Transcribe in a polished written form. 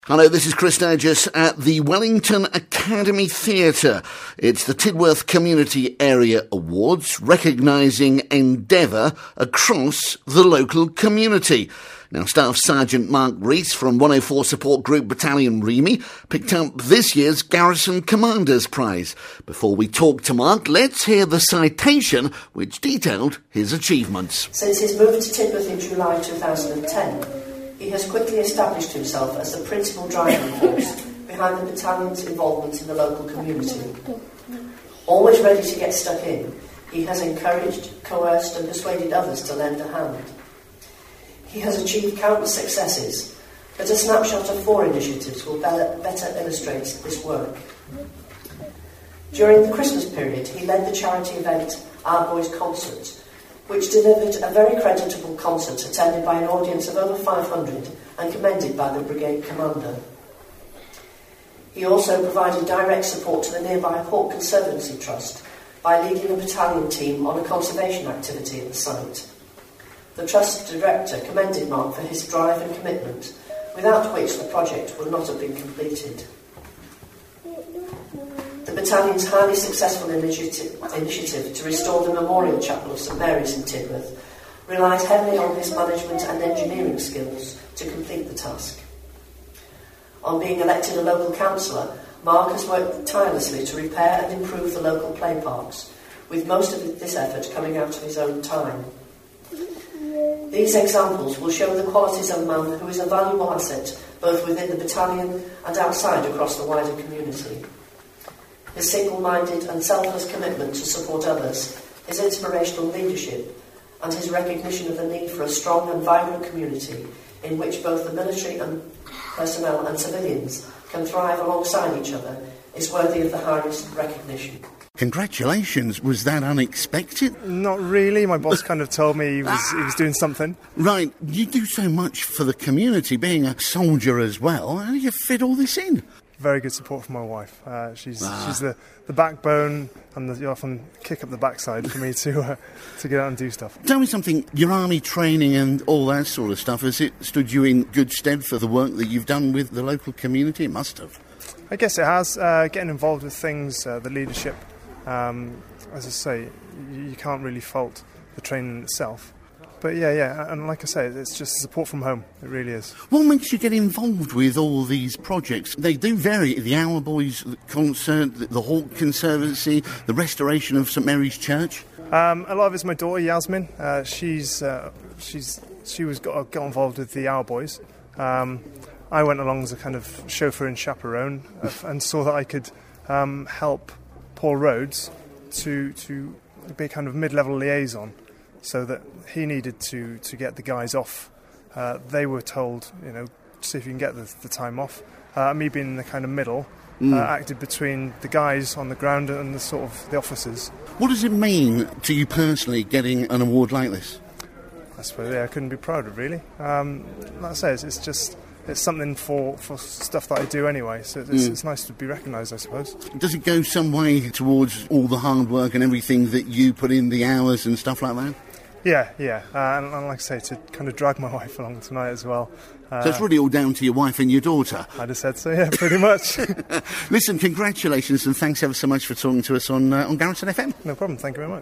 Hello, this is Chris Sturgis at the Wellington Academy Theatre. It's the Tidworth Community Area Awards, recognising endeavour across the local community. Now, Staff Sergeant Mark Rees from 104 Support Group Battalion Remy picked up this year's Garrison Commander's Prize. Before we talk to Mark, let's hear the citation which detailed his achievements. Since his move to Tidworth in July 2010, he has quickly established himself as the principal driving force behind the battalion's involvement in the local community. Always ready to get stuck in, he has encouraged, coerced and persuaded others to lend a hand. He has achieved countless successes, but a snapshot of 4 initiatives will better illustrate this work. During the Christmas period, he led the charity event Our Boys Concert, which delivered a very creditable concert attended by an audience of over 500 and commended by the brigade commander. He also provided direct support to the nearby Hawke Conservancy Trust by leading a battalion team on a conservation activity at the site. The Trust director commended Mark for his drive and commitment, without which the project would not have been completed. The battalion's highly successful initiative to restore the Memorial Chapel of St Mary's in Tidworth relies heavily on his management and engineering skills to complete the task. On being elected a local councillor, Mark has worked tirelessly to repair and improve the local play parks, with most of this effort coming out of his own time. These examples will show the qualities of a man who is a valuable asset both within the battalion and outside across the wider community. His single-minded and selfless commitment to support others, his inspirational leadership, and his recognition of the need for a strong and vibrant community in which both the military and personnel and civilians can thrive alongside each other is worthy of the highest recognition. Congratulations. Was that unexpected? Not really. My boss kind of told me he was doing something. Right. You do so much for the community, being a soldier as well. How do you fit all this in? Very good support from my wife. She's the backbone and you often kick up the backside for me to get out and do stuff. Tell me something, your army training and all that sort of stuff, has it stood you in good stead for the work that you've done with the local community? It must have. I guess it has. Getting involved with things, the leadership, as I say, you can't really fault the training itself. But yeah, and like I say, it's just support from home. It really is. What makes you get involved with all these projects? They do vary. The Our Boys concert, the Hawke Conservancy, the restoration of St Mary's Church. A lot of it's my daughter Yasmin. She got involved with the Our Boys. I went along as a kind of chauffeur and chaperone and saw that I could help Paul Rhodes to be a kind of mid-level liaison, so that he needed to get the guys off. They were told, see if you can get the time off. Me being in the kind of middle, acted between the guys on the ground and the officers. What does it mean to you personally getting an award like this? I suppose, I couldn't be prouder, really. Like I say, it's something for stuff that I do anyway, so it's nice to be recognised, I suppose. Does it go some way towards all the hard work and everything that you put in, the hours and stuff like that? Yeah. And like I say, to kind of drag my wife along tonight as well. So it's really all down to your wife and your daughter? I'd have said so, yeah, pretty much. Listen, congratulations and thanks ever so much for talking to us on Garrison FM. No problem, thank you very much.